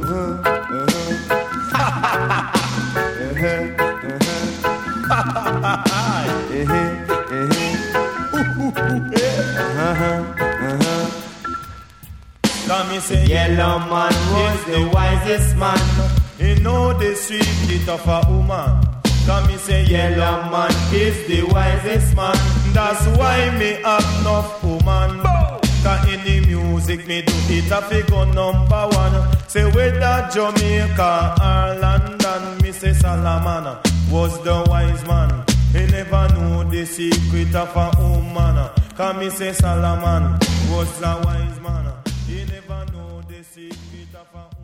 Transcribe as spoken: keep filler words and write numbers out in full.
Come say Yellow Man was the wisest man. He know the secret of a woman. Come me say Yellow Man is the wisest man. That's why me have enough woman. Cause any music me do it a figure number one. Say whether Jamaica or London, me say Solomon was the wise man. He never knew the secret of a woman. Cause me say Solomon was the wise man. He never knew the secret of a woman.